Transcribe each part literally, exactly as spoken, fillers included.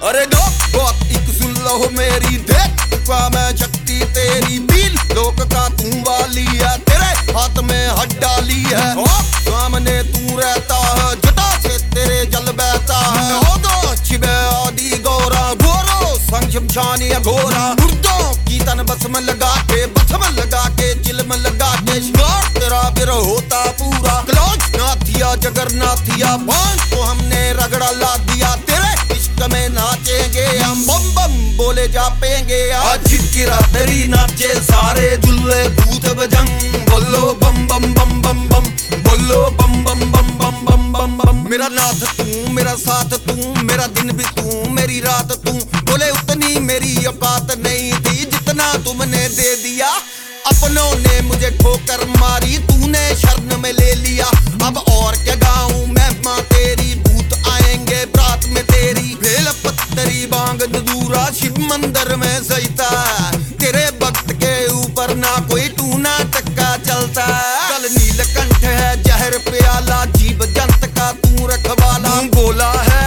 अरे दो बात एक सुन लो मेरी, देख का मैं शक्ति तेरी, दिल लोक का तू वाली है, तेरे हाथ में हट डाली है। सामने तू रहता है, जटा से तेरे जल बहता है। ओ दो शिवे आदि गौरा, गोरो संग शमशानी घोरा, मुर्दों की तन बसम लगा के, बसम लगा के चिलम लगा के, शिकार तेरा बिर होता पूरा। क्लोज नाथिया जगरनाथिया, बांस को हमने रगड़ा ला दिया, तेरे इश्क में नाचेंगे हम, बम बम बोले जापेंगे। आज की रात तेरी नाचे सारे दुल्ले भूत बजंग, बोलो बम बम बम बम बम, बोलो बम बम बम बम बम बम बम। मेरा नाथ तू, मेरा साथ तू, मेरा दिन भी तू, मेरी रात तू, बोले उतनी मेरी औकात नहीं थी जितना तुमने दे दिया। अपनों ने मुझे ठोकर मारी, तूने शरण में ले लिया। अब और क्या गाऊं मैं माँ तेरी, भूत आएंगे रात में तेरी। भेल पत्तरी बांग दूरा, शिव मंदिर में सजता, तेरे भक्त के ऊपर ना कोई टूना टक्का चलता। कल नीलकंठ है जहर प्याला, जीव जंत का तू रखवाला। बोला है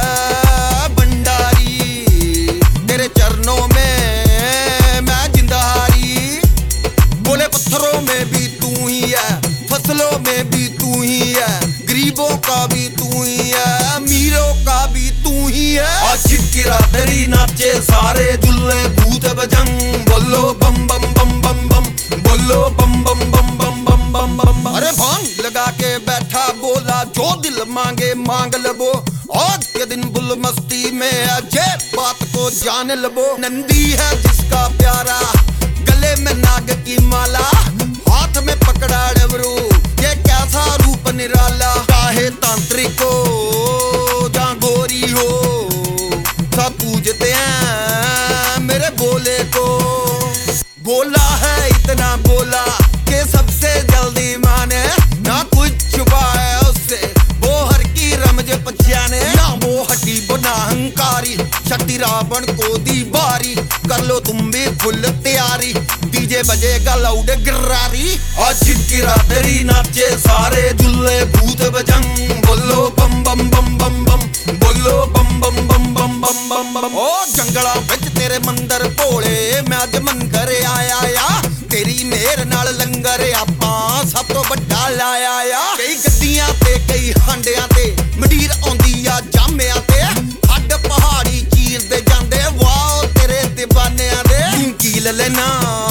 भंडारी, तेरे चरणों में मैं जिंदारी। बोले पत्थरों में भी तू ही है, फसलों में भी तू ही है, गरीबों का भी तू ही है, अमीरों का भी तू ही है। आज की रात तेरी नाचे सारे दुल्ले भूत बजंग, बोलो बम बम बम बम बम, बोलो बम बम बम बम बम बम बम। अरे भांग लगा के बैठा बोला, जो दिल मांगे मांग लबो। आज के दिन बुल मस्ती में अजय बात को जान लबो। नंदी है जिसका प्यारा, गले में नाग की माला, हाथ में पकड़ा डमरू, ये कैसा रूप निराला। चाहे तांत्रिक हो या गोरी हो, सब पूजते हैं मेरे बोले को। बोला है इतना बोला कि सबसे जल्दी माने, ना कुछ छुपा है उससे वो हर की रमज पछाने। ना वो हटी बना अहंकारी, शक्ति रावण को दी बारी। कर लो तुम भी फुल तैयारी, डीजे बजेगा लाउड गिर्रारी। आज की रात तेरी नाचे सारे दुल्ले भूत बजंग, बोलो बम बम बम बम बम, बोलो बम बम बम बम बम बम बम। ओ जंगला विच तेरे मंदिर भोले, मैं अज मन करे आया या, तेरी मेहर नाल लंगर आपां सब तो वड्डा लाया या। कई गड्डियां ते कई हांडियां ते मंडीर आउंदी आ जामियां ते, हड्ड पहाड़ी चीर दे जांदे वाह तेरे दीवानियां दे। तू कील लेना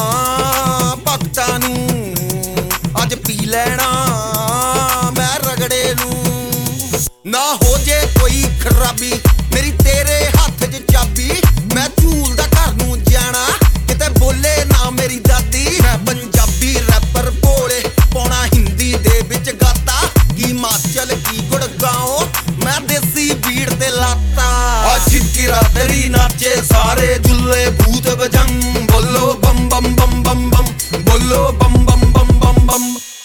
भगतां नूं, अज पी लेना मैं रगड़े नूं। ना हो जे कोई खराबी, मेरी तेरे हत्थ च चाबी। मैं झूलदा घर नूं जाना, किते बोले ना मेरी दादी। मैं पंजाबी रैपर भोले, पौना हिंदी दे विच गाता, की हिमाचल की गुड़गांव, मैं देसी बीड़ ते लाता। आज की रात तेरी नाचे सारे दुल्ले भूत बजंग, बोलो बम बम बम बम बम, बोलो बम बम बम बम बम।